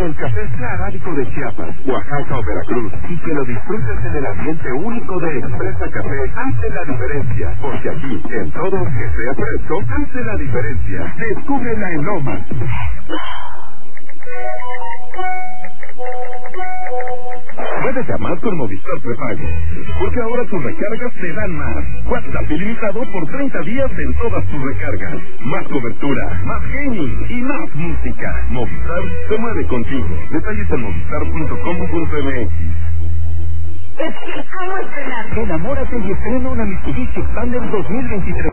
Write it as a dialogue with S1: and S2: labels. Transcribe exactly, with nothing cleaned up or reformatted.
S1: el café arábico de Chiapas, Oaxaca o Veracruz y que lo disfrutes en el ambiente único de Expresa Café hace la diferencia, porque aquí, en todo que sea fresco, hace la diferencia. Descúbrela en Lomas. Puedes llamar con Movistar Prepago, porque ahora tus recargas te dan más. WhatsApp ilimitado por treinta días en todas tus recargas. Más cobertura, más gaming y más música. Movistar se mueve contigo. Detalles en movistar punto com punto m x.
S2: Es que amo estrenar. Enamórate y estrena una Mitsubishi Xpander dos mil veintitrés.